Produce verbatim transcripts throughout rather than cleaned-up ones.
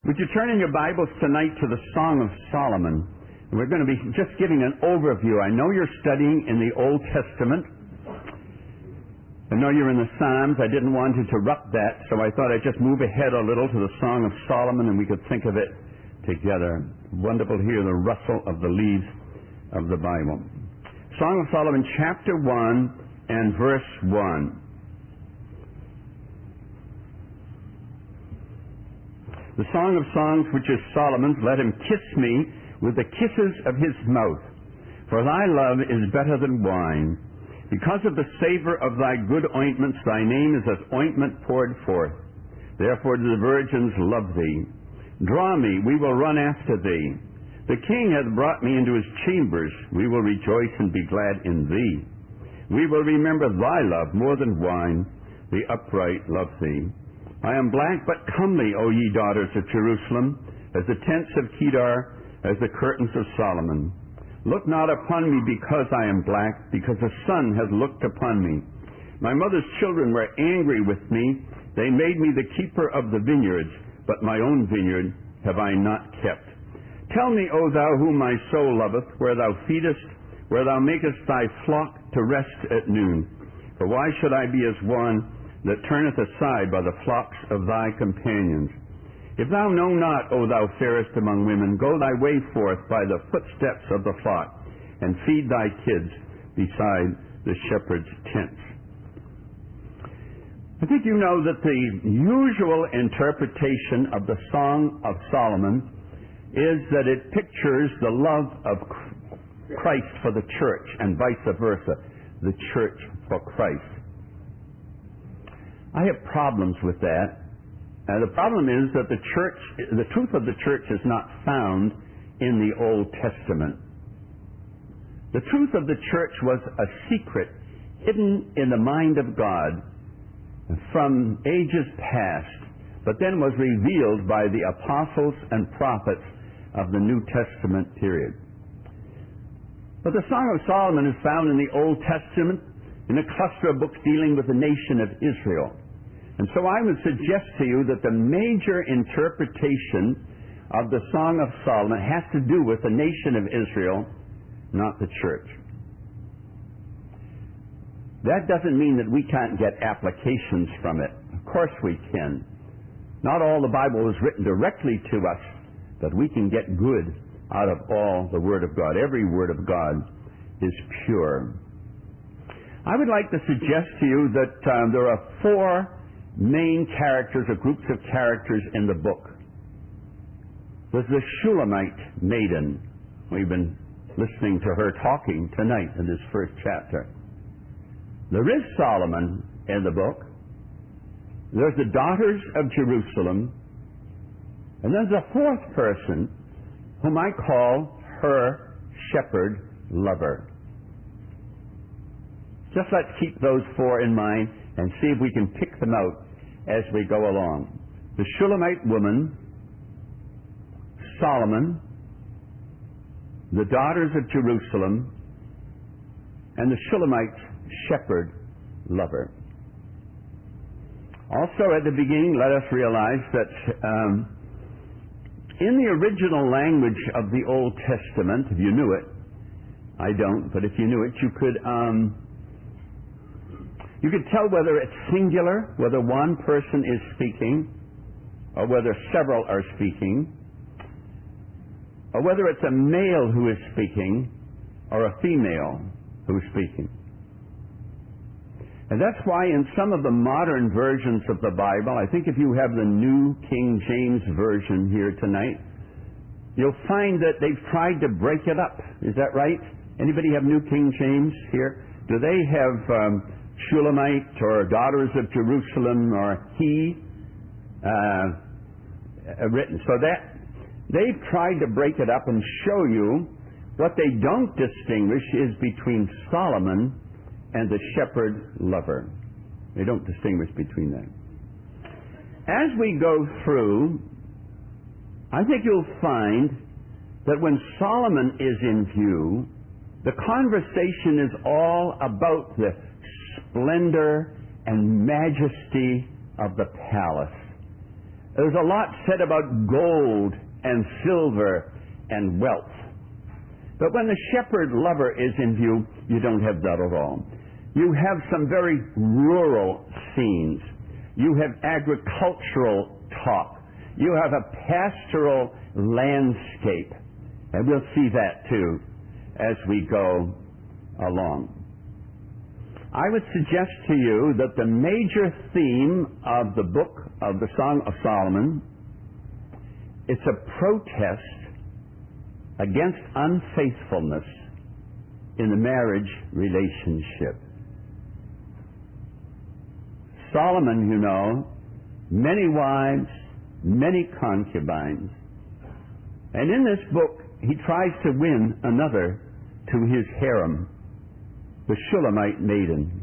Would you turn in your Bibles tonight to the Song of Solomon? We're going to be just giving an overview. I know you're studying in the Old Testament. I know you're in the Psalms. I didn't want to interrupt that, so I thought I'd just move ahead a little to the Song of Solomon and we could think of it together. Wonderful to hear the rustle of the leaves of the Bible. Song of Solomon, chapter one and verse one. The Song of Songs, which is Solomon's, let him kiss me with the kisses of his mouth. For thy love is better than wine. Because of the savor of thy good ointments, thy name is as ointment poured forth. Therefore do the virgins love thee. Draw me, we will run after thee. The king hath brought me into his chambers. We will rejoice and be glad in thee. We will remember thy love more than wine. The upright love thee. I am black but comely, O ye daughters of Jerusalem, as the tents of Kedar, as the curtains of Solomon. Look not upon me because I am black, because the sun hath looked upon me. My mother's children were angry with me. They made me the keeper of the vineyards, but my own vineyard have I not kept. Tell me, O thou whom my soul loveth, where thou feedest, where thou makest thy flock to rest at noon. For why should I be as one that turneth aside by the flocks of thy companions? If thou know not, O thou fairest among women, go thy way forth by the footsteps of the flock, and feed thy kids beside the shepherd's tents. I think you know that the usual interpretation of the Song of Solomon is that it pictures the love of Christ for the church, and vice versa, the church for Christ. I have problems with that. Uh, the problem is that the church, the truth of the church is not found in the Old Testament. The truth of the church was a secret hidden in the mind of God from ages past, but then was revealed by the apostles and prophets of the New Testament period. But the Song of Solomon is found in the Old Testament in a cluster of books dealing with the nation of Israel. And so I would suggest to you that the major interpretation of the Song of Solomon has to do with the nation of Israel, not the church. That doesn't mean that we can't get applications from it. Of course we can. Not all the Bible is written directly to us, but we can get good out of all the Word of God. Every Word of God is pure. I would like to suggest to you that um, there are four main characters or groups of characters in the book. There's the Shulamite maiden. We've been listening to her talking tonight in this first chapter. There is Solomon in the book. There's the daughters of Jerusalem. And there's a fourth person whom I call her shepherd lover. Just let's keep those four in mind and see if we can pick them out as we go along. The Shulamite woman, Solomon, the daughters of Jerusalem, and the Shulamite shepherd lover. Also at the beginning, let us realize that um, in the original language of the Old Testament, if you knew it, I don't, but if you knew it, you could um, You could tell whether it's singular, whether one person is speaking, or whether several are speaking, or whether it's a male who is speaking, or a female who is speaking. And that's why in some of the modern versions of the Bible, I think if you have the New King James Version here tonight, you'll find that they've tried to break it up. Is that right? Anybody have New King James here? Do they have Um, Shulamite or daughters of Jerusalem or he uh, written? So that they've tried to break it up and show you what they don't distinguish is between Solomon and the shepherd lover. They don't distinguish between them. As we go through, I think you'll find that when Solomon is in view, the conversation is all about the splendor and majesty of the palace. There's a lot said about gold and silver and wealth. But when the shepherd lover is in view, you don't have that at all. You have some very rural scenes. You have agricultural talk. You have a pastoral landscape. And we'll see that too as we go along. I would suggest to you that the major theme of the book of the Song of Solomon, it's a protest against unfaithfulness in the marriage relationship. Solomon, you know, many wives, many concubines. And in this book, he tries to win another to his harem, the Shulamite maiden.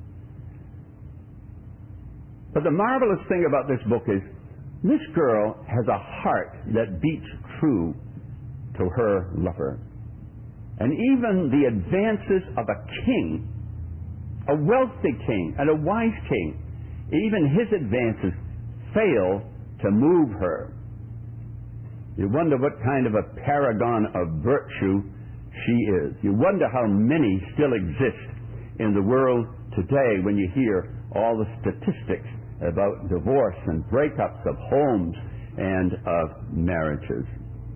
But the marvelous thing about this book is this girl has a heart that beats true to her lover. And even the advances of a king, a wealthy king and a wise king, even his advances fail to move her. You wonder what kind of a paragon of virtue she is. You wonder how many still exist in the world today when you hear all the statistics about divorce and breakups of homes and of marriages.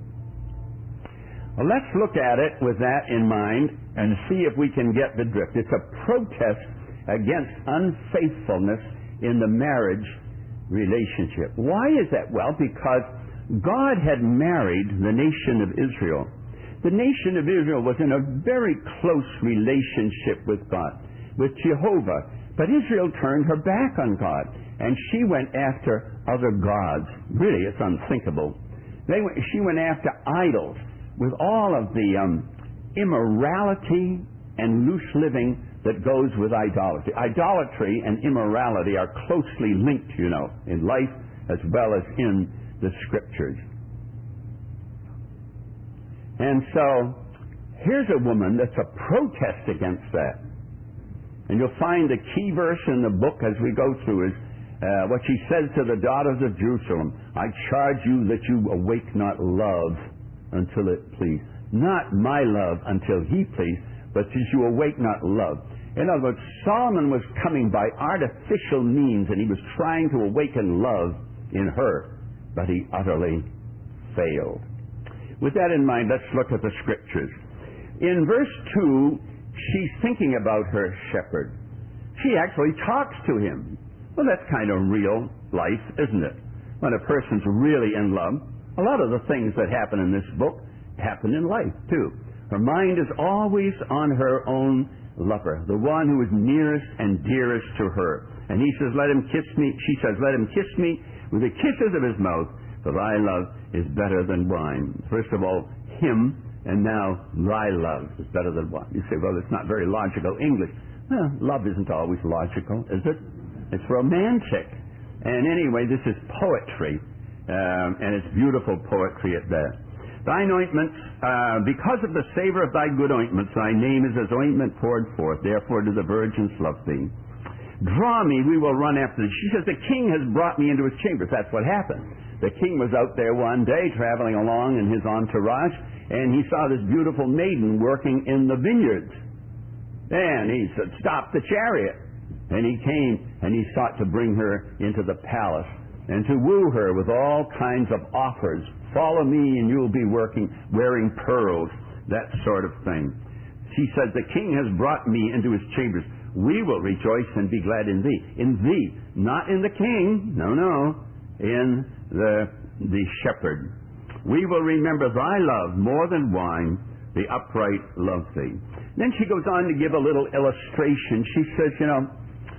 Well, let's look at it with that in mind and see if we can get the drift. It's a protest against unfaithfulness in the marriage relationship. Why is that? Well, because God had married the nation of Israel. The nation of Israel was in a very close relationship with God, with Jehovah. But Israel turned her back on God, and she went after other gods. Really, it's unthinkable. They went, she went after idols with all of the um, immorality and loose living that goes with idolatry. Idolatry and immorality are closely linked, you know, in life as well as in the Scriptures. And so, here's a woman that's a protest against that. And you'll find the key verse in the book as we go through is uh, what she says to the daughters of Jerusalem. I charge you that you awake not love until it please. Not my love until he please, but that you awake not love. In other words, Solomon was coming by artificial means, and he was trying to awaken love in her, but he utterly failed. With that in mind, let's look at the Scriptures. In verse two, she's thinking about her shepherd. She actually talks to him. Well, that's kind of real life, isn't it? When a person's really in love, a lot of the things that happen in this book happen in life, too. Her mind is always on her own lover, the one who is nearest and dearest to her. And he says, let him kiss me. She says, let him kiss me with the kisses of his mouth, for thy love is better than wine. First of all, him, and now thy love is better than wine. You say, well, it's not very logical English. Well, love isn't always logical, is it? It's romantic. And anyway, this is poetry, um, and it's beautiful poetry at that. Thine ointments, uh, because of the savor of thy good ointments, thy name is as ointment poured forth. Therefore do the virgins love thee. Draw me, we will run after thee. She says, the king has brought me into his chambers. That's what happened. The king was out there one day traveling along in his entourage, and he saw this beautiful maiden working in the vineyards. And he said, stop the chariot. And he came and he sought to bring her into the palace and to woo her with all kinds of offers. Follow me and you'll be working, wearing pearls, that sort of thing. She says, the king has brought me into his chambers. We will rejoice and be glad in thee. In thee, not in the king, no, no, in the, the shepherd. We will remember thy love more than wine, the upright love thee. Then she goes on to give a little illustration. She says, you know,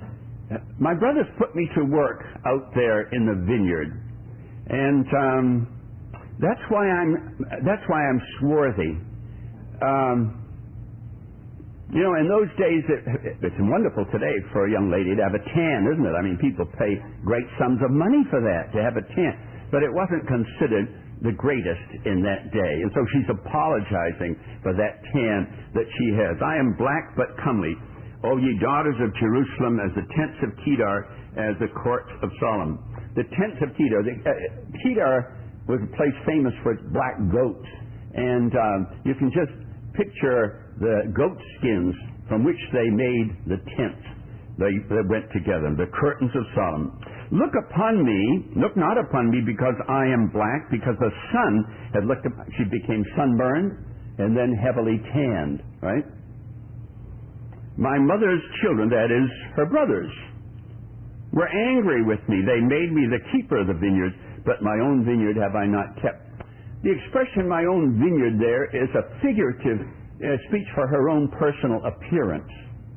my brothers put me to work out there in the vineyard, and um, that's why I'm that's why I'm swarthy. Um, you know, in those days, it, it's wonderful today for a young lady to have a tan, isn't it? I mean, people pay great sums of money for that, to have a tan, but it wasn't considered the greatest in that day, and so she's apologizing for that tan that she has. I am black but comely. O ye daughters of Jerusalem, as the tents of Kedar, as the courts of Solomon. the tents of Kedar. The, uh, Kedar was a place famous for its black goats. And um, you can just picture the goat skins from which they made the tents. They, they went together, the curtains of Solomon. Look upon me, look not upon me because I am black, because the sun had looked upon, she became sunburned and then heavily tanned, right? My mother's children, that is, her brothers, were angry with me. They made me the keeper of the vineyards, but my own vineyard have I not kept. The expression my own vineyard there is a figurative uh, speech for her own personal appearance.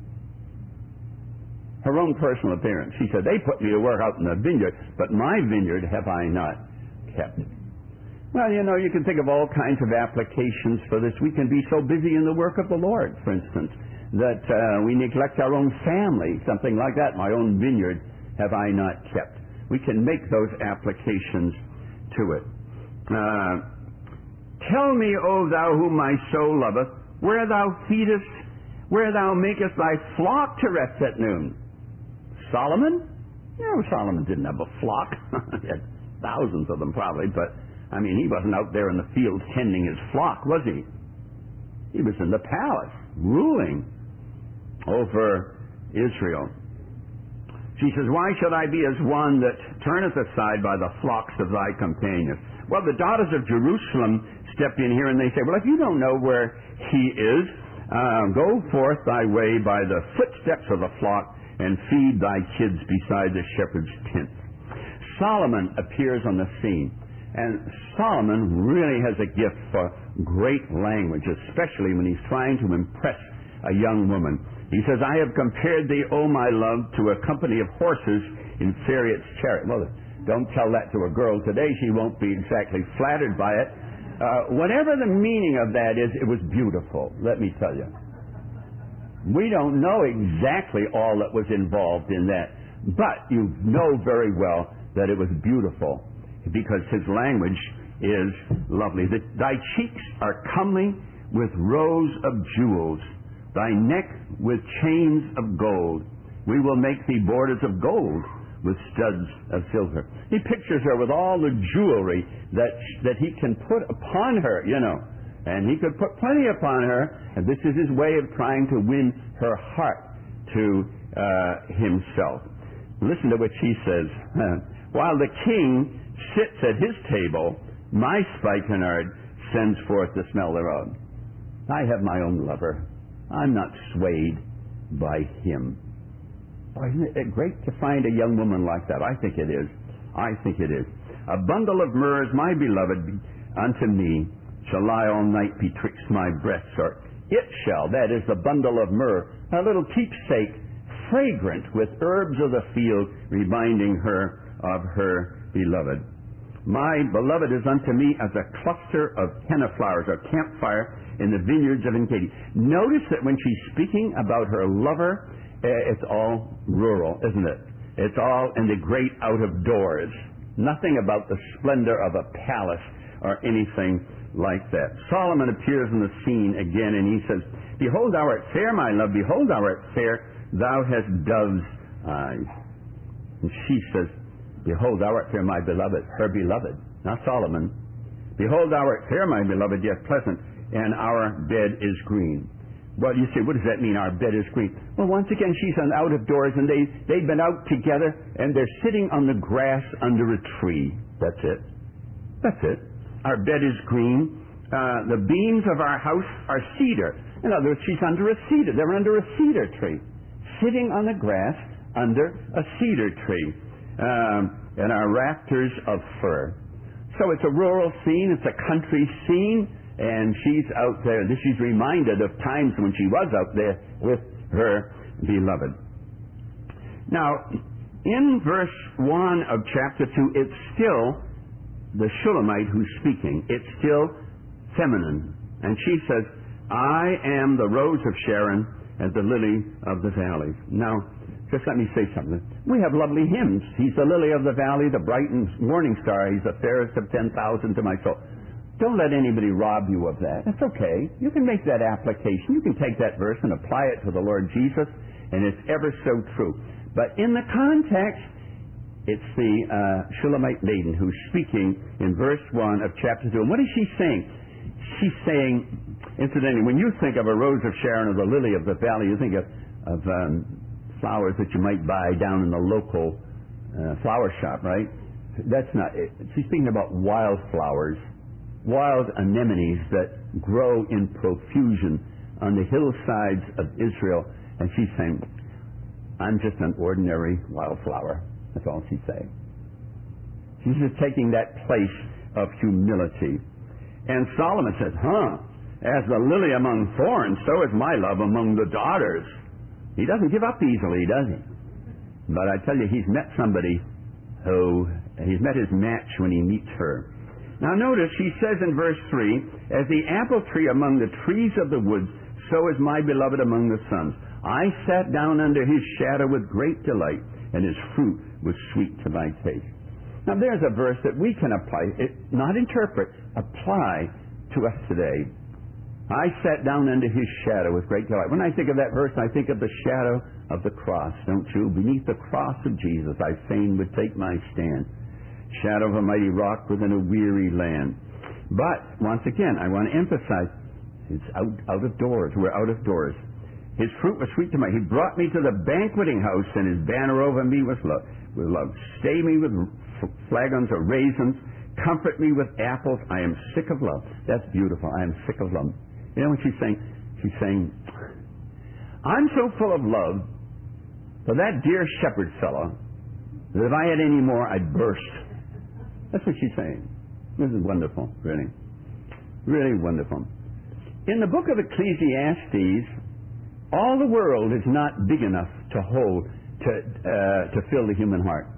Her own personal appearance. She said, they put me to work out in the vineyard, but my vineyard have I not kept. Well, you know, you can think of all kinds of applications for this. We can be so busy in the work of the Lord, for instance, that uh, we neglect our own family, something like that. My own vineyard have I not kept. We can make those applications to it. Uh, Tell me, O thou whom my soul loveth, where thou feedest, where thou makest thy flock to rest at noon. Solomon? No, Solomon didn't have a flock. He had thousands of them probably, but, I mean, he wasn't out there in the field tending his flock, was he? He was in the palace, ruling over Israel. She says, why should I be as one that turneth aside by the flocks of thy companions? Well, the daughters of Jerusalem step in here and they say, well, if you don't know where he is, uh, go forth thy way by the footsteps of the flock and feed thy kids beside the shepherd's tent. Solomon appears on the scene, and Solomon really has a gift for great language, especially when he's trying to impress a young woman. He says, I have compared thee, O my love, to a company of horses in Pharaoh's chariot. Well, don't tell that to a girl today. She won't be exactly flattered by it. Uh, whatever the meaning of that is, it was beautiful, let me tell you. We don't know exactly all that was involved in that, but you know very well that it was beautiful because his language is lovely. The, thy cheeks are comely with rows of jewels, thy neck with chains of gold. We will make thee borders of gold with studs of silver. He pictures her with all the jewelry that that he can put upon her, you know. And he could put plenty upon her, and this is his way of trying to win her heart to uh, himself. Listen to what she says. While the king sits at his table, my spikenard sends forth the smell thereof. I have my own lover. I'm not swayed by him. Oh, isn't it great to find a young woman like that? I think it is. I think it is. A bundle of myrrh is my beloved unto me, shall lie all night betwixt my breasts, or it shall, that is the bundle of myrrh, a little keepsake, fragrant with herbs of the field, reminding her of her beloved. My beloved is unto me as a cluster of henna flowers, or campfire in the vineyards of Engedi. Notice that when she's speaking about her lover, it's all rural, isn't it? It's all in the great out of doors. Nothing about the splendor of a palace or anything like that. Solomon appears in the scene again, and he says, behold, thou art fair, my love. Behold, thou art fair. Thou hast dove's eyes. And she says, behold, thou art fair, my beloved. Her beloved, not Solomon. Behold, thou art fair, my beloved, yet pleasant, and our bed is green. Well, you say, what does that mean, our bed is green? Well, once again, she's on out of doors, and they, they've been out together, and they're sitting on the grass under a tree. That's it. That's it. Our bed is green. Uh, the beams of our house are cedar. In other words, she's under a cedar. They're under a cedar tree, sitting on the grass under a cedar tree. Um, and our rafters of fir. So it's a rural scene. It's a country scene. And she's out there. She's reminded of times when she was out there with her beloved. Now, in verse one of chapter two, it's still the Shulamite who's speaking. It's still feminine. And she says, I am the rose of Sharon and the lily of the valleys. Now, just let me say something. We have lovely hymns. He's the lily of the valley, the bright and morning star. He's the fairest of ten thousand to my soul. Don't let anybody rob you of that. That's okay. You can make that application. You can take that verse and apply it to the Lord Jesus, and it's ever so true. But in the context, it's the uh, Shulamite maiden who's speaking in verse one of chapter two. And what is she saying? She's saying, incidentally, when you think of a rose of Sharon or the lily of the valley, you think of, of um, flowers that you might buy down in the local uh, flower shop, right? That's not it. She's speaking about wildflowers, wild anemones that grow in profusion on the hillsides of Israel. And she's saying, I'm just an ordinary wildflower. That's all she's saying. She's just taking that place of humility. And Solomon says, huh, as the lily among thorns, so is my love among the daughters. He doesn't give up easily, does he? But I tell you, he's met somebody who, he's met his match when he meets her. Now notice, he says in verse three, as the apple tree among the trees of the woods, so is my beloved among the sons. I sat down under his shadow with great delight, and his fruit was sweet to my taste. Now there's a verse that we can apply, it, not interpret, apply to us today. I sat down under his shadow with great delight. When I think of that verse, I think of the shadow of the cross, don't you? Beneath the cross of Jesus, I fain would take my stand. Shadow of a mighty rock within a weary land. But, once again, I want to emphasize, it's out, out of doors. We're out of doors. His fruit was sweet to my. He brought me to the banqueting house, and his banner over me was love. With love. Stay me with flagons of raisins. Comfort me with apples. I am sick of love. That's beautiful. I am sick of love. You know what she's saying? She's saying, I'm so full of love for that dear shepherd fellow that if I had any more, I'd burst. That's what she's saying. This is wonderful, really. Really wonderful. In the book of Ecclesiastes, all the world is not big enough to hold, to, uh, to fill the human heart.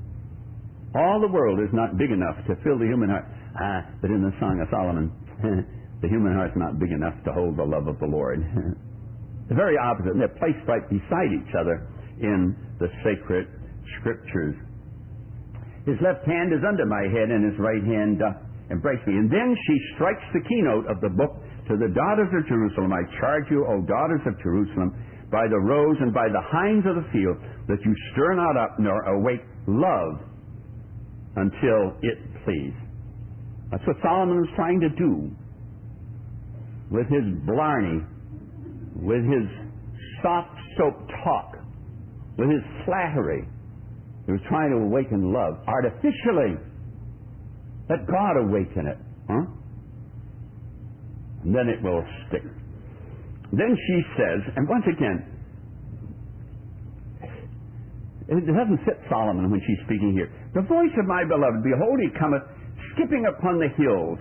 All the world is not big enough to fill the human heart. Ah, but in the Song of Solomon, the human heart's not big enough to hold the love of the Lord. The very opposite. They're placed right beside each other in the sacred scriptures. His left hand is under my head, and his right hand doth embrace me. And then she strikes the keynote of the book. To the daughters of Jerusalem, I charge you, O daughters of Jerusalem, by the roes and by the hinds of the field, that you stir not up nor awake love until it please. That's what Solomon was trying to do with his blarney, with his soft soap talk, with his flattery. He was trying to awaken love artificially. Let God awaken it. Huh? And then it will stick. Then she says, and once again, it doesn't fit Solomon when she's speaking here. The voice of my beloved, behold, he cometh, skipping upon the hills.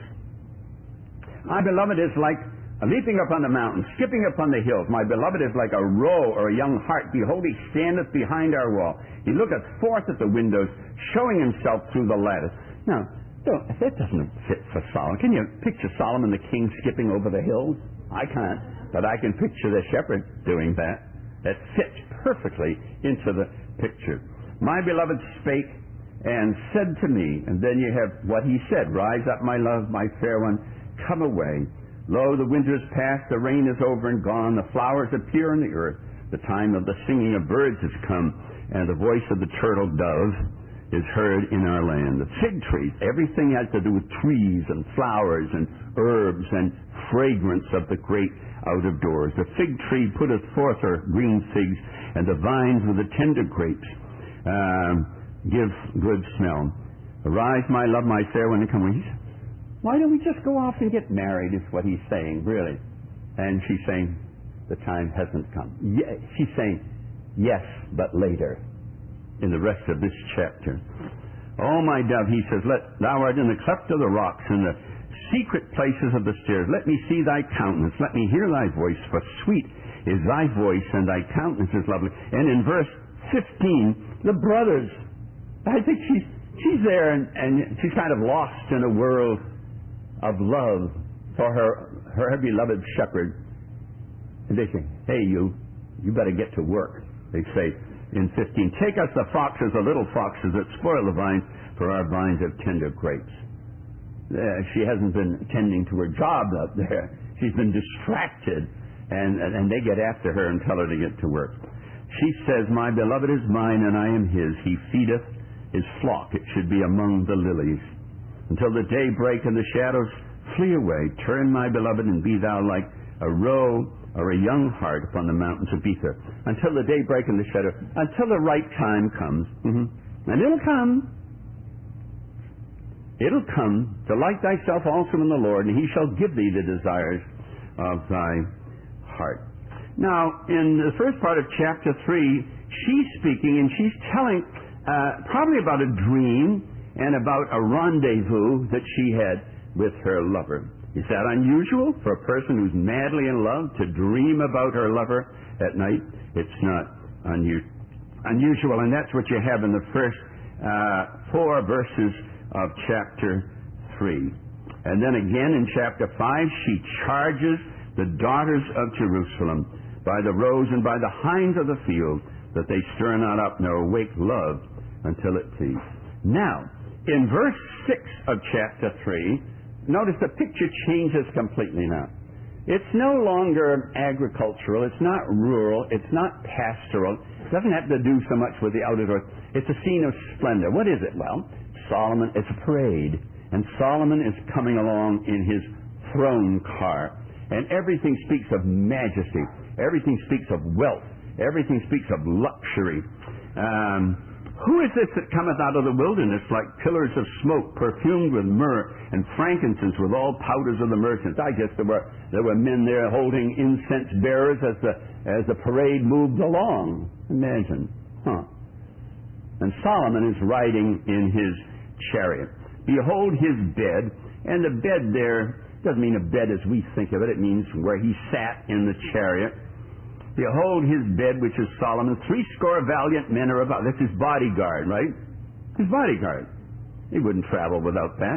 My beloved is like leaping upon the mountains, skipping upon the hills. My beloved is like a roe or a young hart. Behold, he standeth behind our wall. He looketh forth at the windows, showing himself through the lattice. Now, don't, that doesn't fit for Solomon. Can you picture Solomon the king skipping over the hills? I can't, but I can picture the shepherd doing that. That fits perfectly into the picture. My beloved spake and said to me, and then you have what he said, rise up, my love, my fair one, come away. Lo, the winter is past, the rain is over and gone, the flowers appear on the earth, the time of the singing of birds has come, and the voice of the turtle dove is heard in our land. The fig trees, everything has to do with trees and flowers and herbs and fragrance of the great out of doors. The fig tree putteth forth her green figs, and the vines with the tender grapes uh, give good smell. Arise, my love, my fair one, and come away. Why don't we just go off and get married, is what he's saying, really. And she's saying, the time hasn't come. Yeah, she's saying, yes, but later. In the rest of this chapter. Oh, my dove, he says, let thou art in the cleft of the rocks, in the secret places of the stairs. Let me see thy countenance. Let me hear thy voice, for sweet is thy voice, and thy countenance is lovely. And in verse fifteen, the brothers. I think she's she's there, and, and she's kind of lost in a world of love for her her beloved shepherd. And they say, hey, you, you better get to work. They say, in fifteen, take us the foxes, the little foxes that spoil the vines, for our vines have tender grapes. Uh, she hasn't been tending to her job up there. She's been distracted, and, and they get after her and tell her to get to work. She says, my beloved is mine, and I am his. He feedeth his flock, it should be among the lilies. Until the day break and the shadows flee away, turn, my beloved, and be thou like a roe or a young hart upon the mountains of Bether. Until the day break and the shadow, until the right time comes. Mm-hmm. And it'll come. It'll come. Delight thyself also in the Lord, and he shall give thee the desires of thy heart. Now, in the first part of chapter three, she's speaking, and she's telling uh, probably about a dream and about a rendezvous that she had with her lover. Is that unusual for a person who's madly in love to dream about her lover at night? It's not unu- unusual, and that's what you have in the first uh, four verses of chapter three. And then again in chapter five, she charges the daughters of Jerusalem by the roes and by the hinds of the field, that they stir not up nor awake love until it cease. Now, in verse six of chapter three, notice the picture changes completely now. It's no longer agricultural, it's not rural, it's not pastoral, it doesn't have to do so much with the outer door. It's a scene of splendor. What is it? Well, Solomon, it's a parade, and Solomon is coming along in his throne car, and everything speaks of majesty, everything speaks of wealth, everything speaks of luxury. Um, Who is this that cometh out of the wilderness like pillars of smoke, perfumed with myrrh and frankincense, with all powders of the merchants? I guess there were there were men there holding incense bearers as the as the parade moved along. Imagine, huh? And Solomon is riding in his chariot. Behold his bed, and the bed there doesn't mean a bed as we think of it. It means where he sat in the chariot. Behold his bed, which is Solomon. Three score valiant men are about. That's his bodyguard, right? His bodyguard. He wouldn't travel without that.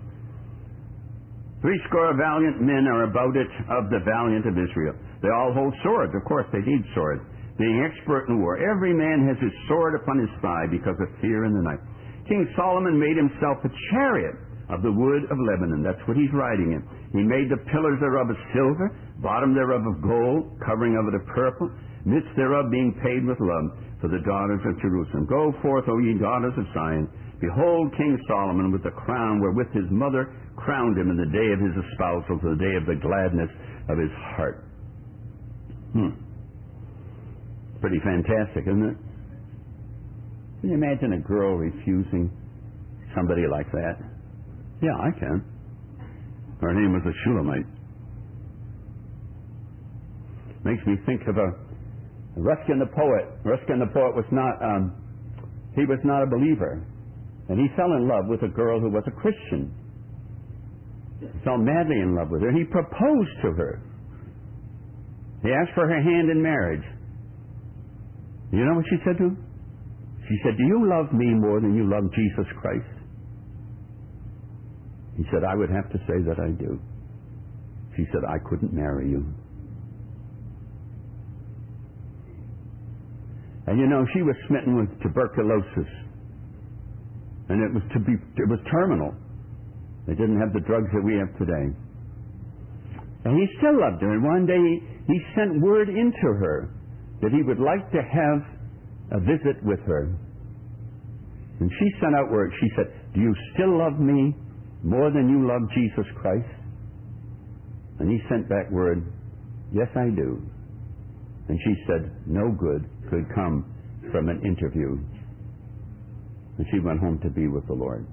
Three score valiant men are about it of the valiant of Israel. They all hold swords. Of course, they need swords. Being expert in war. Every man has his sword upon his thigh because of fear in the night. King Solomon made himself a chariot of the wood of Lebanon. That's what he's riding in. He made the pillars thereof of silver, bottom thereof of gold, covering of it of purple, midst thereof being paid with love for the daughters of Jerusalem. Go forth, O ye daughters of Zion. Behold King Solomon with the crown wherewith his mother crowned him in the day of his espousal, to the day of the gladness of his heart. Hmm. Pretty fantastic, isn't it? Can you imagine a girl refusing somebody like that? Yeah, I can. Her name was a Shulamite. Makes me think of a Ruskin the poet. Ruskin the poet was not, um, he was not a believer. And he fell in love with a girl who was a Christian. He fell madly in love with her. He proposed to her. He asked for her hand in marriage. You know what she said to him? She said, do you love me more than you love Jesus Christ? He said, I would have to say that I do. She said, I couldn't marry you. And you know, she was smitten with tuberculosis. And it was to be it was terminal. They didn't have the drugs that we have today. And he still loved her. And one day he, he sent word into her that he would like to have a visit with her. And she sent out word. She said, do you still love me more than you love Jesus Christ? And he sent back word, yes, I do. And she said, no good could come from an interview. And she went home to be with the Lord.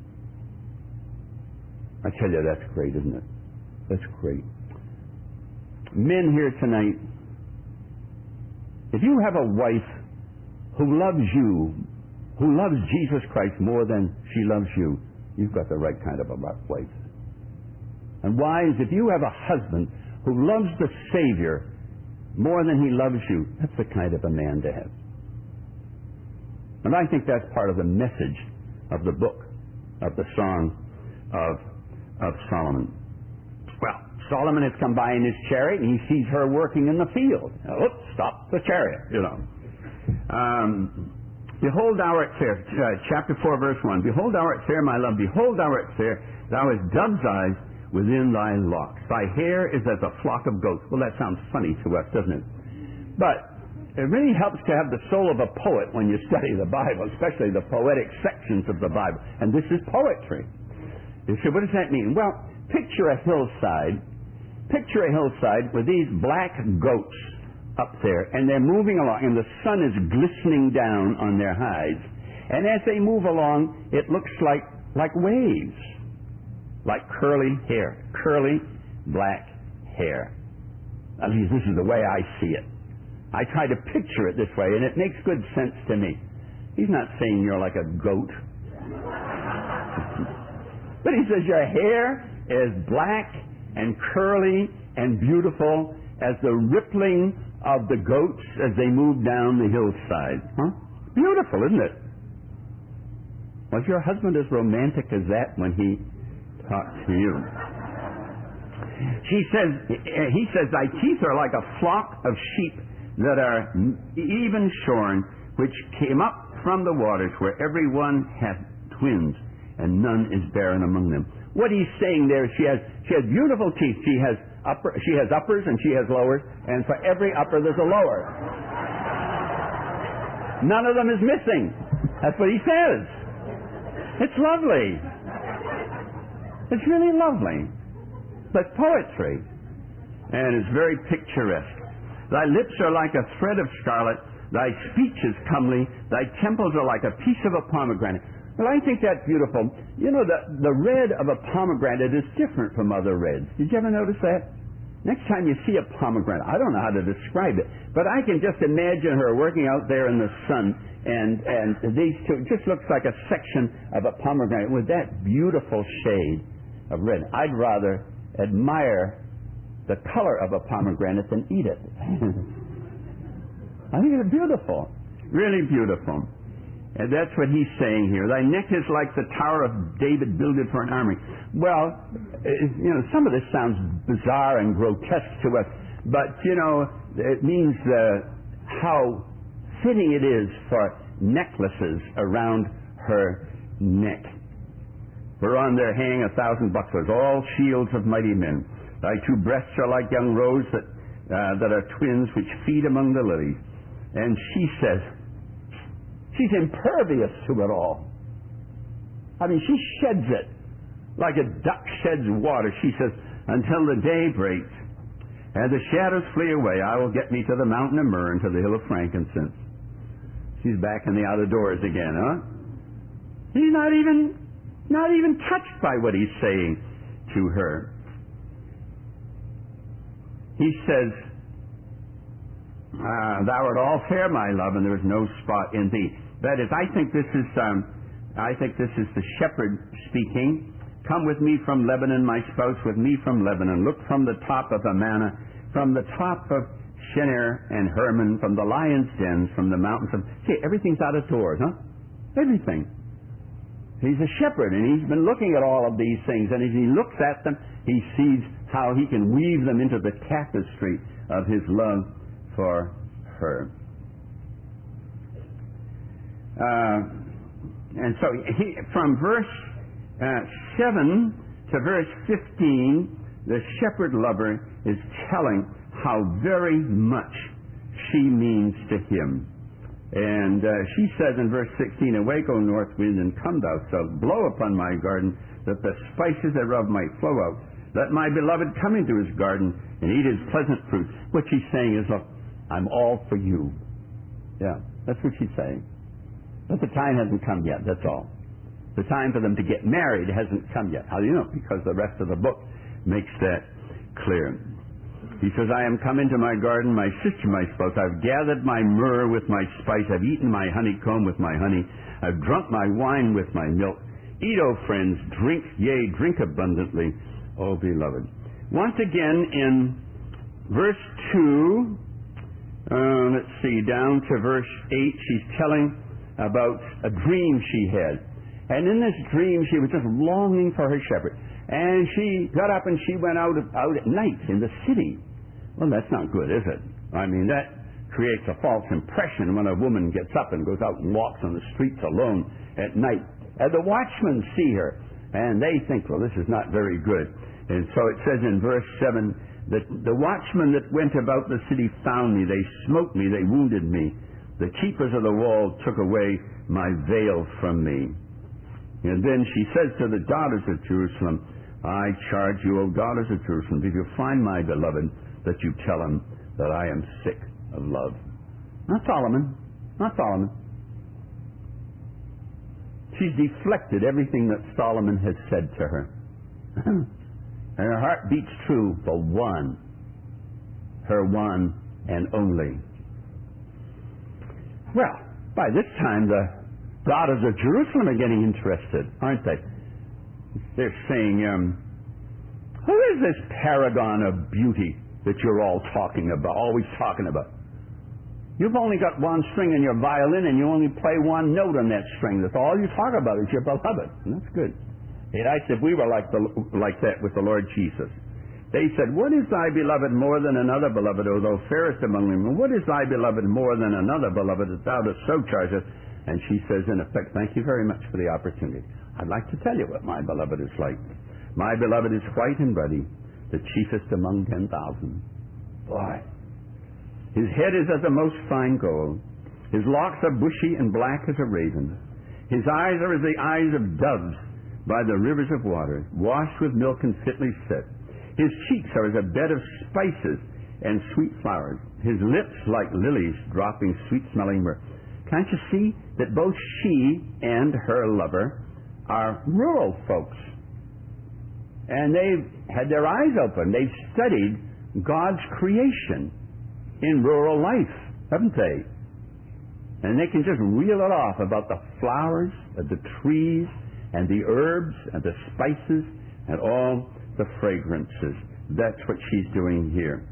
I tell you, that's great, isn't it? That's great. Men here tonight, if you have a wife who loves you, who loves Jesus Christ more than she loves you, you've got the right kind of a wife. And wives, if you have a husband who loves the Savior more than he loves you, that's the kind of a man to have. And I think that's part of the message of the book, of the Song of, of Solomon. Well, Solomon has come by in his chariot, and he sees her working in the field. Now, oops, stop the chariot, you know. Um, Behold, thou art fair, uh, chapter four, verse one. Behold, thou art fair, my love. Behold, thou art fair. Thou hast dove's eyes within thy locks. Thy hair is as a flock of goats. Well, that sounds funny to us, doesn't it? But it really helps to have the soul of a poet when you study the Bible, especially the poetic sections of the Bible. And this is poetry. You say, what does that mean? Well, picture a hillside. Picture a hillside with these black goats up there, and they're moving along, and the sun is glistening down on their hides. And as they move along, it looks like, like waves, like curly hair, curly black hair. At least this is the way I see it. I try to picture it this way, and it makes good sense to me. He's not saying you're like a goat. But he says your hair is black and curly and beautiful as the rippling of the goats as they move down the hillside. Huh? Beautiful, isn't it? Was your husband as romantic as that when he talked to you? She says, he says, thy teeth are like a flock of sheep that are even shorn, which came up from the waters, where every one hath twins, and none is barren among them. What he's saying there, she has she has beautiful teeth. She has upper, she has uppers and she has lowers, and for every upper there's a lower. None of them is missing. That's what he says. It's lovely. It's really lovely. But poetry. And it's very picturesque. Thy lips are like a thread of scarlet. Thy speech is comely. Thy temples are like a piece of a pomegranate. Well, I think that's beautiful. You know, the, the red of a pomegranate is different from other reds. Did you ever notice that? Next time you see a pomegranate, I don't know how to describe it, but I can just imagine her working out there in the sun, and, and these two, it just looks like a section of a pomegranate with that beautiful shade of red. I'd rather admire the color of a pomegranate than eat it. I think it's beautiful, really beautiful. And that's what he's saying here. Thy neck is like the tower of David builded for an army. Well, you know, some of this sounds bizarre and grotesque to us, but, you know, it means uh, how fitting it is for necklaces around her neck. Whereon there hang a thousand bucklers, all shields of mighty men. Thy two breasts are like young roes that, uh, that are twins, which feed among the lilies. And she says, she's impervious to it all. I mean, she sheds it like a duck sheds water. She says, until the day breaks and the shadows flee away, I will get me to the mountain of myrrh and to the hill of frankincense. She's back in the out of doors again, huh? He's not even, not even touched by what he's saying to her. He says, uh, thou art all fair, my love, and there is no spot in thee. That is, I think this is, um, I think this is the shepherd speaking. Come with me from Lebanon, my spouse, with me from Lebanon. Look from the top of Amana, from the top of Shenir and Hermon, from the lion's dens, from the mountains of... See, everything's out of doors, huh? Everything. He's a shepherd, and he's been looking at all of these things, and as he looks at them, he sees how he can weave them into the tapestry of his love for her. Uh, and so he, from verse uh, seven to verse fifteen, the shepherd lover is telling how very much she means to him. And uh, she says in verse sixteen, awake, O north wind, and come thou south, blow upon my garden, that the spices thereof might flow out. Let my beloved come into his garden and eat his pleasant fruit. What she's saying is, look, I'm all for you. Yeah, that's what she's saying. But the time hasn't come yet, that's all. The time for them to get married hasn't come yet. How do you know? Because the rest of the book makes that clear. He says, I am come into my garden, my sister, my spouse. I've gathered my myrrh with my spice. I've eaten my honeycomb with my honey. I've drunk my wine with my milk. Eat, O friends, drink, yea, drink abundantly, O beloved. Once again in verse two, uh, let's see, down to verse eight, she's telling about a dream she had. And in this dream, she was just longing for her shepherd. And she got up and she went out, out at night in the city. Well, that's not good, is it? I mean, that creates a false impression when a woman gets up and goes out and walks on the streets alone at night. And the watchmen see her, and they think, well, this is not very good. And so it says in verse seven, The, the watchmen that went about the city found me. They smote me. They wounded me. The keepers of the wall took away my veil from me. And then she says to the daughters of Jerusalem, I charge you, O daughters of Jerusalem, if you find my beloved, that you tell him that I am sick of love. Not Solomon. Not Solomon. She's deflected everything that Solomon has said to her. And her heart beats true for one. Her one and only. Well, by this time the daughters of Jerusalem are getting interested, aren't they? They're saying, um, who is this paragon of beauty that you're all talking about, always talking about? You've only got one string in your violin and you only play one note on that string. That's all you talk about is your beloved. And that's good. And I said, we were like, the, like that with the Lord Jesus. They said, what is thy beloved more than another beloved, O thou fairest among women? What is thy beloved more than another beloved that thou dost so charge us? And she says, in effect, thank you very much for the opportunity. I'd like to tell you what my beloved is like. My beloved is white and ruddy, the chiefest among ten thousand. Boy. His head is as the most fine gold. His locks are bushy and black as a raven. His eyes are as the eyes of doves by the rivers of water, washed with milk and fitly set. His cheeks are as a bed of spices and sweet flowers. His lips like lilies dropping sweet-smelling myrrh. Can't you see that both she and her lover are rural folks? And they've had their eyes open. They've studied God's creation in rural life, haven't they? And they can just reel it off about the flowers, and the trees, and the herbs, and the spices, and all the fragrances. That's what she's doing here.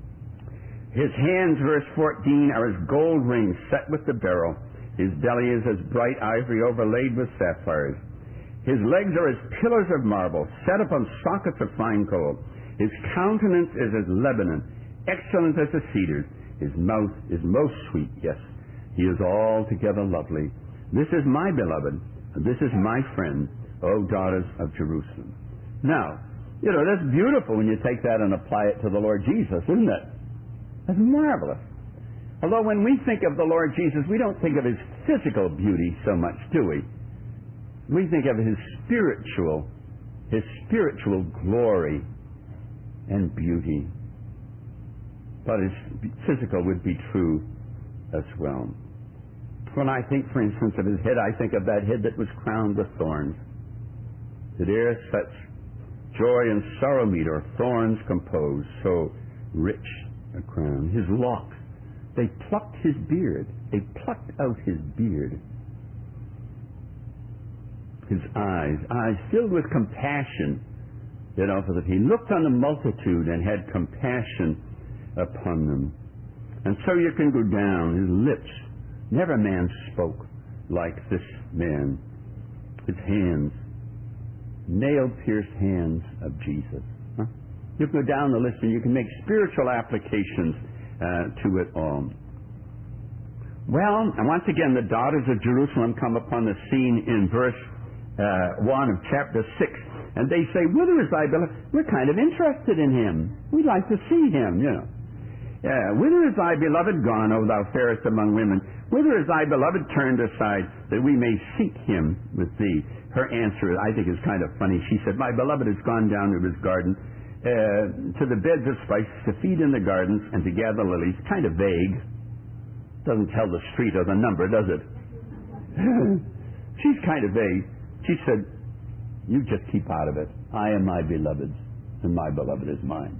His hands, verse fourteen, are as gold rings set with the beryl. His belly is as bright ivory overlaid with sapphires. His legs are as pillars of marble, set upon sockets of fine gold. His countenance is as Lebanon, excellent as the cedars. His mouth is most sweet, yes. He is altogether lovely. This is my beloved, and this is my friend, O daughters of Jerusalem. Now, you know, that's beautiful when you take that and apply it to the Lord Jesus, isn't it? That's marvelous. Although when we think of the Lord Jesus, we don't think of his physical beauty so much, do we? We think of his spiritual, his spiritual glory and beauty. But his physical would be true as well. When I think, for instance, of his head, I think of that head that was crowned with thorns. That ere such joy and sorrow meet, or thorns compose, so rich a crown. His locks, they plucked his beard. They plucked out his beard. His eyes, eyes filled with compassion, you know, for that he looked on the multitude and had compassion upon them. And so you can go down. His lips, never man spoke like this man. His hands, nail-pierced hands of Jesus. Huh? You can go down the list and you can make spiritual applications uh, to it all. Well, and once again, the daughters of Jerusalem come upon the scene in verse uh, one of chapter six. And they say, whither is thy beloved? We're kind of interested in him. We'd like to see him, you know. Yeah, whither is thy beloved gone, O thou fairest among women? Whither is thy beloved turned aside, that we may seek him with thee? Her answer, I think, is kind of funny. She said, my beloved has gone down to his garden, uh, to the beds of spices, to feed in the gardens, and to gather lilies. Kind of vague. Doesn't tell the street or the number, does it? She's kind of vague. She said, you just keep out of it. I am my beloved's, and my beloved is mine.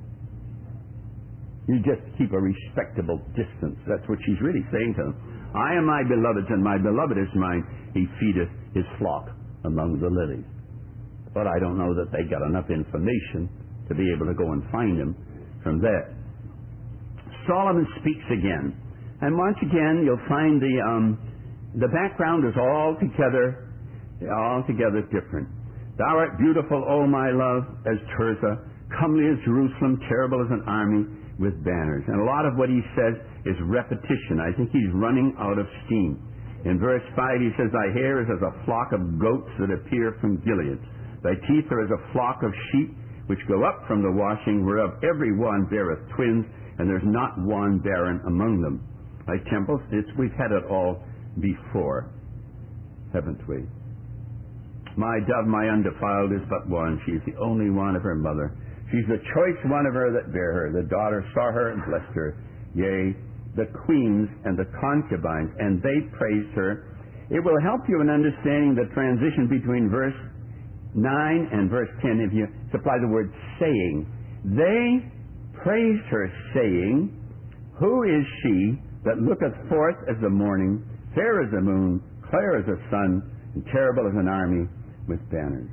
You just keep a respectable distance. That's what she's really saying to them. I am my beloved's, and my beloved is mine. He feedeth his flock among the lilies. But I don't know that they got enough information to be able to go and find him from that. Solomon speaks again. And once again, you'll find the um, the background is altogether, altogether different. Thou art beautiful, O my love, as Tirzah, comely as Jerusalem, terrible as an army with banners. And a lot of what he says is repetition. I think he's running out of steam. In verse five he says, thy hair is as a flock of goats that appear from Gilead. Thy teeth are as a flock of sheep which go up from the washing, whereof every one beareth twins, and there's not one barren among them. Like temples, it's, we've had it all before, haven't we? My dove, my undefiled, is but one. She is the only one of her mother. She's the choice one of her that bare her. The daughter saw her and blessed her. Yea, the queens and the concubines, and they praised her. It will help you in understanding the transition between verse nine and verse ten if you supply the word saying. They praised her, saying, Who is she that looketh forth as the morning, fair as the moon, clear as the sun, and terrible as an army with banners?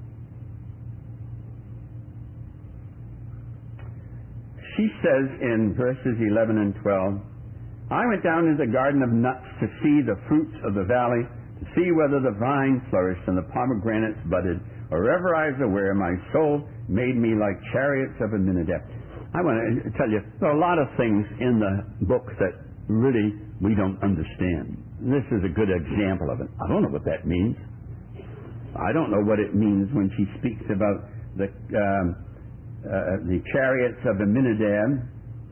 She says in verses eleven and twelve, I went down into the garden of nuts to see the fruits of the valley, to see whether the vine flourished and the pomegranates budded. Wherever I was aware, my soul made me like chariots of Abinadab. I want to tell you, there are a lot of things in the book that really we don't understand. This is a good example of it. I don't know what that means. I don't know what it means when she speaks about the um, uh, the chariots of Abinadab,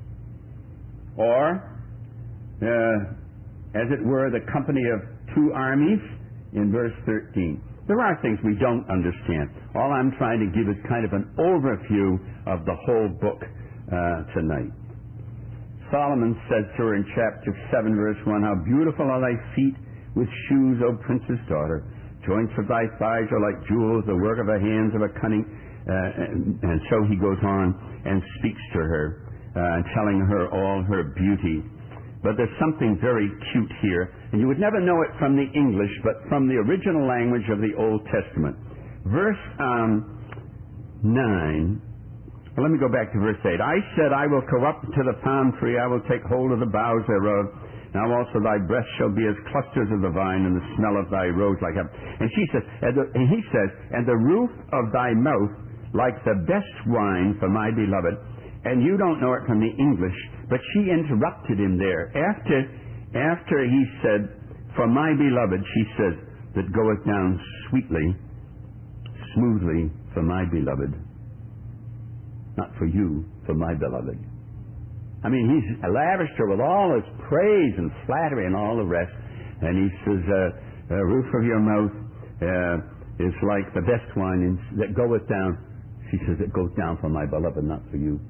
or uh, as it were, the company of two armies in verse thirteen. There are things we don't understand. All I'm trying to give is kind of an overview of the whole book uh, tonight. Solomon says to her in chapter seven, verse one, How beautiful are thy feet with shoes, O princess daughter. Joints of thy thighs are like jewels, the work of the hands of a cunning. Uh, and, and so he goes on and speaks to her, uh, telling her all her beauty. But there's something very cute here, and you would never know it from the English, but from the original language of the Old Testament. Verse um, nine. Well, let me go back to verse eight. I said, I will go up to the palm tree, I will take hold of the boughs thereof. Now also thy breast shall be as clusters of the vine, and the smell of thy rose like a... And she says, and, the, and he says, and the roof of thy mouth like the best wine for my beloved. And you don't know it from the English, but she interrupted him there. After, after he said, for my beloved, she says, that goeth down sweetly, smoothly for my beloved. Not for you, for my beloved. I mean, he's lavished her with all his praise and flattery and all the rest. And he says, uh, the roof of your mouth uh, is like the best wine that goeth down. She says, it goes down for my beloved, not for you.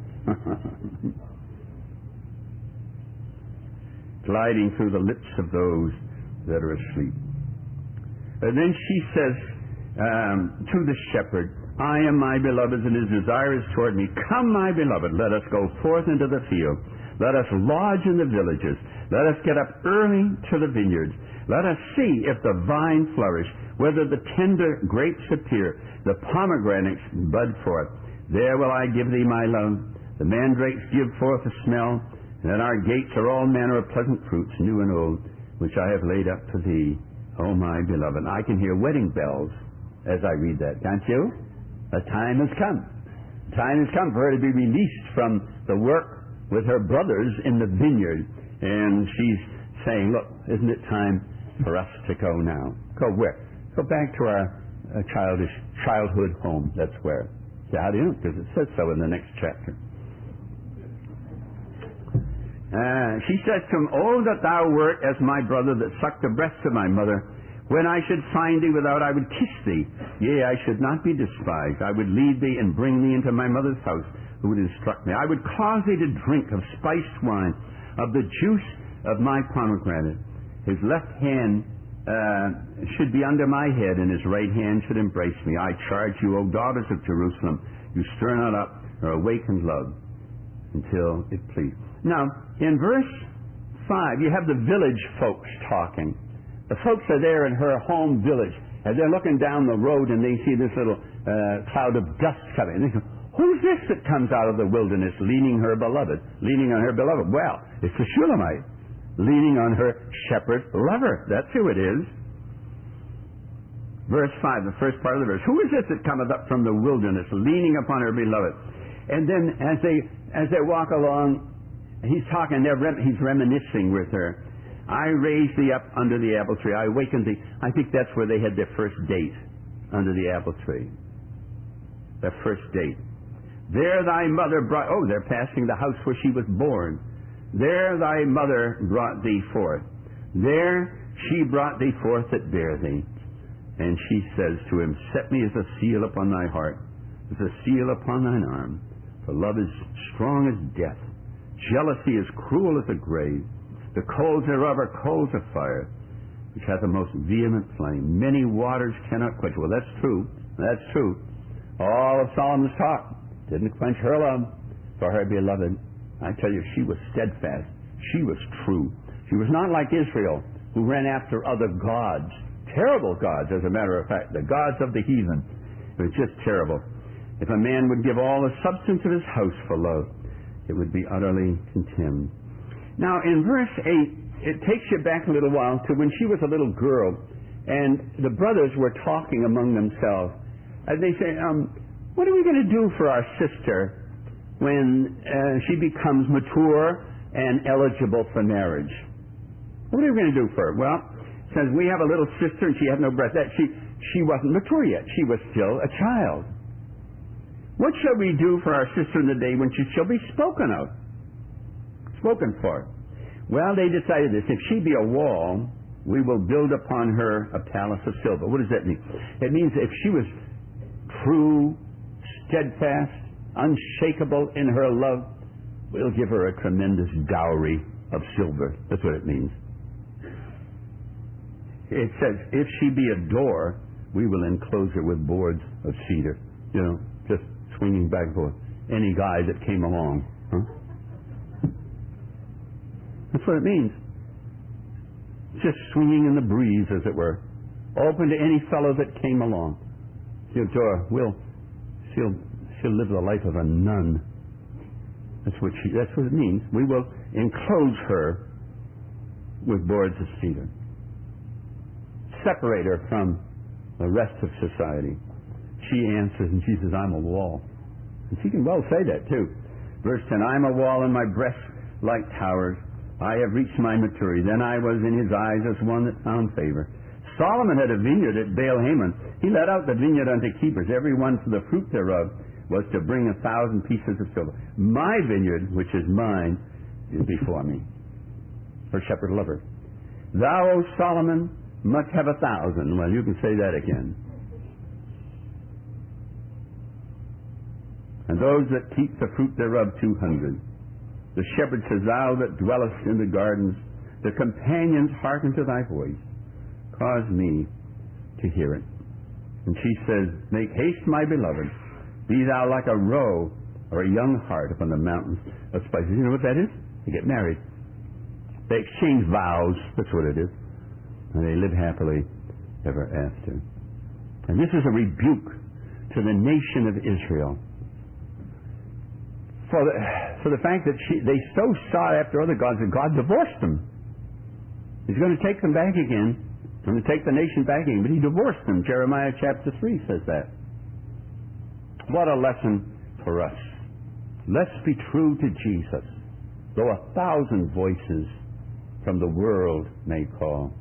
Gliding through the lips of those that are asleep. And then she says um, to the shepherd, I am my beloved's, and his desire is toward me. Come, my beloved, let us go forth into the field. Let us lodge in the villages. Let us get up early to the vineyards. Let us see if the vine flourish, whether the tender grapes appear, the pomegranates bud forth. There will I give thee my love. The mandrakes give forth a smell, and at our gates are all manner of pleasant fruits, new and old, which I have laid up for thee, O my beloved. I can hear wedding bells as I read that, can't you? The time has come. The time has come for her to be released from the work with her brothers in the vineyard. And she's saying, look, isn't it time for us to go now? Go where? Go back to our uh, childish childhood home. That's where. Yeah, how do you know? Because it says so in the next chapter. Uh, she says to him, Oh, that thou wert as my brother that sucked the breast of my mother. When I should find thee without, I would kiss thee. Yea, I should not be despised. I would lead thee and bring thee into my mother's house, who would instruct me. I would cause thee to drink of spiced wine, of the juice of my pomegranate. His left hand uh, should be under my head, and his right hand should embrace me. I charge you, O daughters of Jerusalem, you stir not up or awaken love until it please. Now, in verse five, you have the village folks talking. The folks are there in her home village, and they're looking down the road, and they see this little uh, cloud of dust coming. And they go, who's this that comes out of the wilderness leaning her beloved? Leaning on her beloved. Well, it's the Shulamite, leaning on her shepherd lover. That's who it is. Verse five, the first part of the verse. Who is this that cometh up from the wilderness, leaning upon her beloved? And then as they as they walk along, he's talking, they're rem- he's reminiscing with her. I raised thee up under the apple tree. I awakened thee. I think that's where they had their first date, under the apple tree. their first date. There thy mother brought, oh, they're passing the house where she was born. There thy mother brought thee forth. There she brought thee forth that bare thee. And she says to him, set me as a seal upon thy heart, as a seal upon thine arm. For love is strong as death. Jealousy is cruel as a grave. The coals thereof are coals of fire, which hath a most vehement flame. Many waters cannot quench. Well, that's true. That's true. All of Solomon's talk didn't quench her love for her beloved. I tell you, she was steadfast. She was true. She was not like Israel, who ran after other gods. Terrible gods, as a matter of fact. The gods of the heathen. It was just terrible. If a man would give all the substance of his house for love, it would be utterly contemned. Now, in verse eight, it takes you back a little while to when she was a little girl, and the brothers were talking among themselves. And they say, um, what are we going to do for our sister when uh, she becomes mature and eligible for marriage? What are we going to do for her? Well, it says we have a little sister and she had no breast. That she, she wasn't mature yet. She was still a child. What shall we do for our sister in the day when she shall be spoken of? Spoken for. Well, they decided this. If she be a wall, we will build upon her a palace of silver. What does that mean? It means if she was true, steadfast, unshakable in her love, we'll give her a tremendous dowry of silver. That's what it means. It says, if she be a door, we will enclose her with boards of cedar. You know, just swinging back and forth. Any guy that came along. Huh? That's what it means. Just swinging in the breeze, as it were. Open to any fellow that came along. She'll, will, she'll, she'll live the life of a nun. That's what she, that's what it means. We will enclose her with boards of cedar. Separate her from the rest of society. She answers and she says, I'm a wall. And she can well say that too. Verse ten, I'm a wall and my breasts like towers. I have reached my maturity. Then I was in his eyes as one that found favor. Solomon had a vineyard at Baal-Hamon. He let out the vineyard unto keepers. Every one for the fruit thereof was to bring a thousand pieces of silver. My vineyard, which is mine, is before me. Her shepherd lover. Thou, O Solomon, must have a thousand. Well, you can say that again. And those that keep the fruit thereof, two hundred. The shepherd says, thou that dwellest in the gardens, the companions hearken to thy voice. Cause me to hear it. And she says, make haste, my beloved. Be thou like a roe or a young hart upon the mountains of spices. You know what that is? They get married. They exchange vows. That's what it is. And they live happily ever after. And this is a rebuke to the nation of Israel for the, for the fact that she, they so sought after other gods that God divorced them. He's going to take them back again. He's going to take the nation back again. But he divorced them. Jeremiah chapter three says that. What a lesson for us. Let's be true to Jesus, though a thousand voices from the world may call.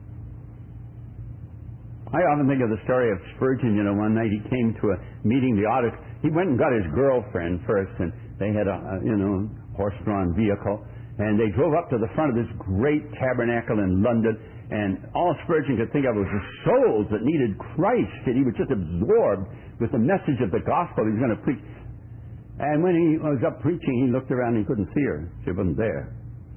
I often think of the story of Spurgeon. You know, one night he came to a meeting, the audit. He went and got his girlfriend first, and they had a, a you know, horse-drawn vehicle, and they drove up to the front of this great tabernacle in London, and all Spurgeon could think of was the souls that needed Christ, and he was just absorbed with the message of the gospel he was going to preach. And when he was up preaching, he looked around and he couldn't see her. She wasn't there.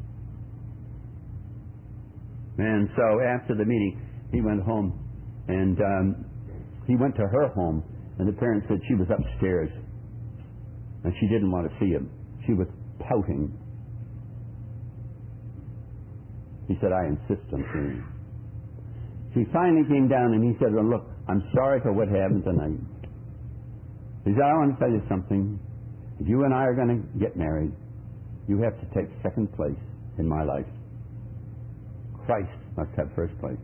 And so after the meeting, he went home. And um, he went to her home, and the parents said she was upstairs, and she didn't want to see him. She was pouting. He said, I insist on seeing him. She finally came down, and he said, well, look, I'm sorry for what happened tonight. He said, I want to tell you something. If you and I are going to get married, you have to take second place in my life. Christ must have first place.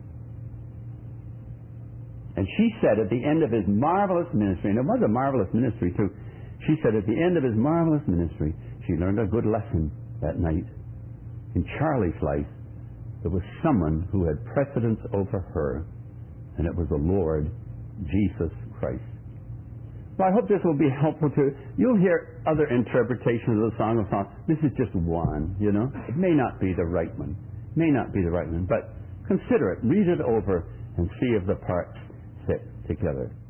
And she said at the end of his marvelous ministry, and it was a marvelous ministry too, she said at the end of his marvelous ministry, she learned a good lesson that night. In Charlie's life, there was someone who had precedence over her, and it was the Lord Jesus Christ. So I hope this will be helpful to you. You'll hear other interpretations of the Song of Songs. This is just one, you know. It may not be the right one. It may not be the right one, but consider it. Read it over and see if the parts fit together.